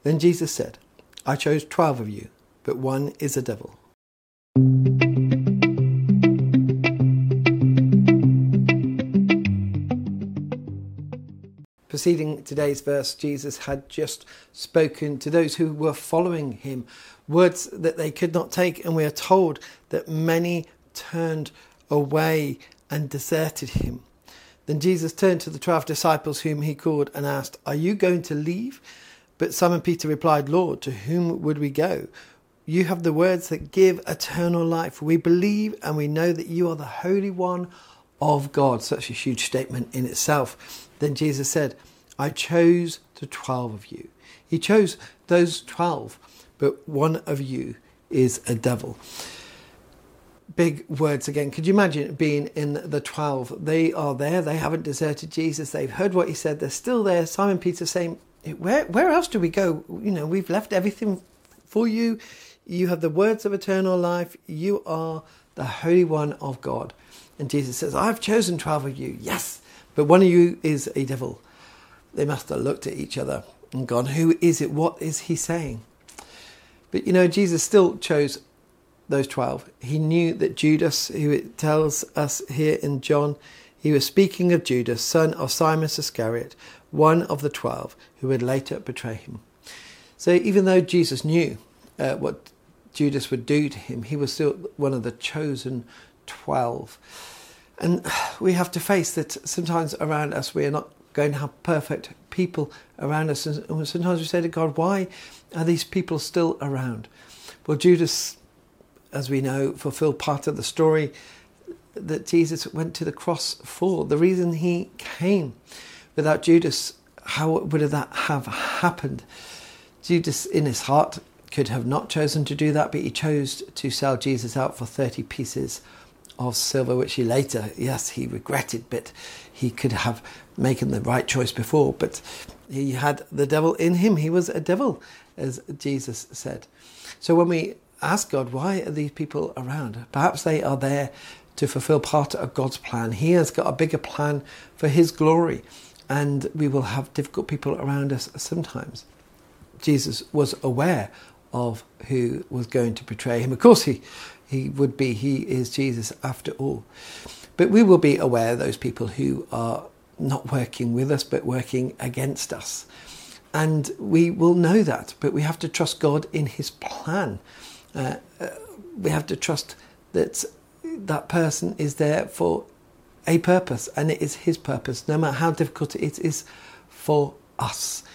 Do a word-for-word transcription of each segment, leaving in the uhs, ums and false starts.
Then Jesus said, I chose twelve of you, but one is a devil. Preceding today's verse, Jesus had just spoken to those who were following him, words that they could not take, and we are told that many turned away and deserted him. Then Jesus turned to the twelve disciples whom he called and asked, Are you going to leave? But Simon Peter replied, Lord, to whom would we go? You have the words that give eternal life. We believe and we know that you are the Holy One of God. Such a huge statement in itself. Then Jesus said, I chose the twelve of you. He chose those twelve, but one of you is a devil. Big words again. Could you imagine being in the twelve? They are there. They haven't deserted Jesus. They've heard what he said. They're still there. Simon Peter saying, where, where else do we go? You know, we've left everything for you. You have the words of eternal life. You are the Holy One of God. And Jesus says, I've chosen twelve of you. Yes, but one of you is a devil. They must have looked at each other and gone, who is it? What is he saying? But, you know, Jesus still chose those twelve. He knew that Judas, who it tells us here in John, he was speaking of Judas, son of Simon Iscariot, one of the twelve who would later betray him. So even though Jesus knew uh, what Judas would do to him, he was still one of the chosen twelve. And we have to face that sometimes around us we are not going to have perfect people around us. And sometimes we say to God, why are these people still around? Well, Judas, as we know, fulfilled part of the story that Jesus went to the cross for. The reason he came. Without Judas, how would that have happened? Judas, in his heart, could have not chosen to do that, but he chose to sell Jesus out for thirty pieces of silver, which he later, yes, he regretted, but he could have making the right choice before. But he had the devil in him. He was a devil, as Jesus said. So when we ask God, why are these people around? Perhaps they are there to fulfill part of God's plan. He has got a bigger plan for his glory, and we will have difficult people around us sometimes. Jesus was aware of who was going to betray him. Of course he, he would be. He is Jesus after all. But we will be aware of those people who are not working with us, but working against us. And we will know that, but we have to trust God in his plan. Uh, uh, we have to trust that that person is there for a purpose, and it is his purpose, no matter how difficult it is for us.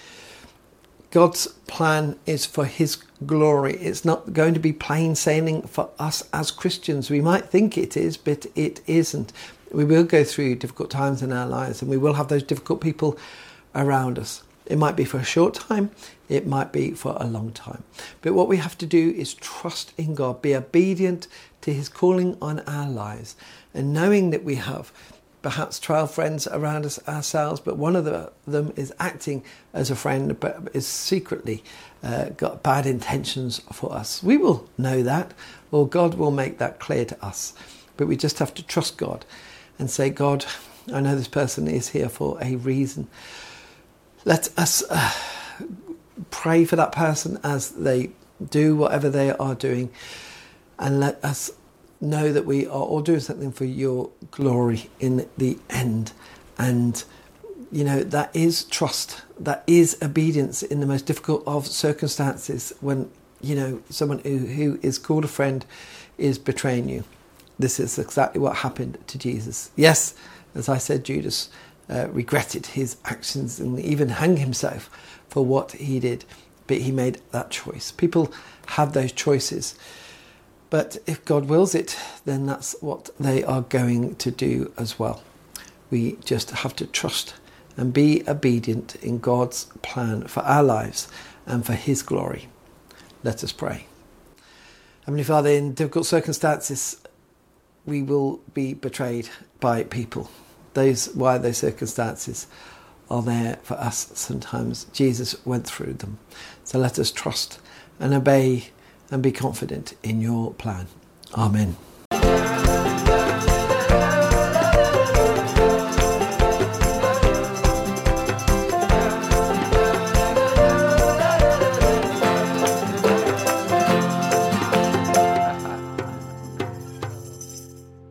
God's plan is for his glory. It's not going to be plain sailing for us as Christians. We might think it is, but it isn't. We will go through difficult times in our lives, and we will have those difficult people around us. It might be for a short time, it might be for a long time. But what we have to do is trust in God, be obedient to his calling on our lives, and knowing that we have perhaps twelve friends around us ourselves, but one of the, them is acting as a friend, but is secretly uh, got bad intentions for us. We will know that, or God will make that clear to us. But we just have to trust God and say, God, I know this person is here for a reason. Let us uh, pray for that person as they do whatever they are doing, and let us know that we are all doing something for your glory in the end. And, you know, that is trust. That is obedience in the most difficult of circumstances when, you know, someone who, who is called a friend is betraying you. This is exactly what happened to Jesus. Yes, as I said, Judas uh, regretted his actions and even hung himself for what he did. But he made that choice. People have those choices. But if God wills it, then that's what they are going to do as well. We just have to trust and be obedient in God's plan for our lives and for his glory. Let us pray. Heavenly Father, in difficult circumstances, we will be betrayed by people. Those, why those circumstances are there for us sometimes. Jesus went through them. So let us trust and obey and be confident in your plan. Amen.